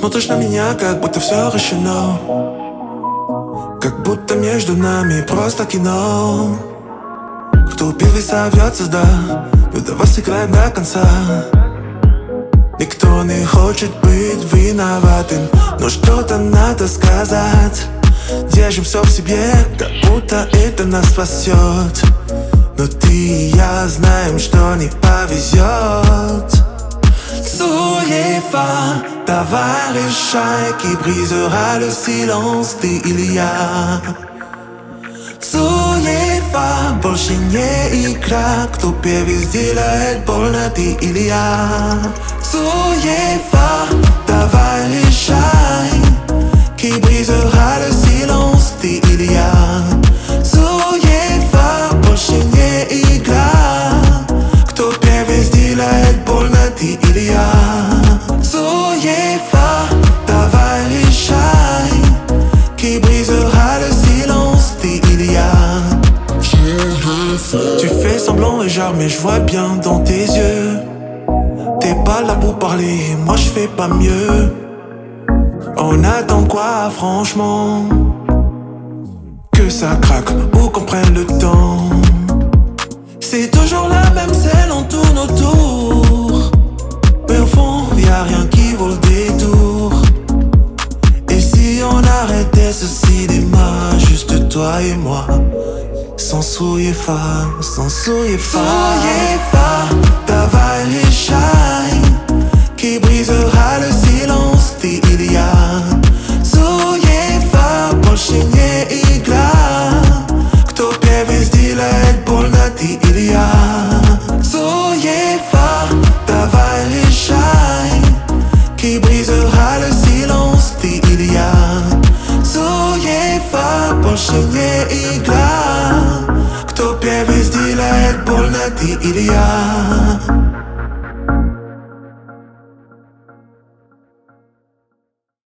Смотришь на меня, как будто все решено, как будто между нами просто кино. Кто первый совьется, да, ну давай сыграем до конца. Никто не хочет быть виноватым, но что-то надо сказать. Держим все в себе, как будто это нас спасет. Но ты и я знаем, что не повезет. Souillez-toi, давай решай, qui brisera le silence, ты или я. Souillez-toi, больше не игра, кто первый сделает больно, ты или я. Souillez-toi, давай решай, qui brisera le silence, ты или я. Souillez-toi, больше не игра, кто первый сделает больно, ты или я. Souillez-toi, давай решай, qui brisera le silence, ты или я. Tu fais semblant et genre mais je vois bien dans tes yeux. T'es pas là pour parler, moi je fais pas mieux. On attend quoi franchement? Que ça craque ou qu'on prenne le temps. C'est toujours la même scène, on tourne autour. Mais au fond, y'a rien qui vaut le détour. Et si on arrêtait ce cinéma, juste toi et moi, sans souillez-toi, sans souillez-toi. Souillez-toi, давай решай, qui brisera le silence, ты или я. Souillez-toi, больше не игра, кто первый сделает больно, ты или я. Souillez-toi, давай решай, qui brisera le silence, ты или я. Souillez-toi, больше не игра, кто первый сделает больно, ты или я.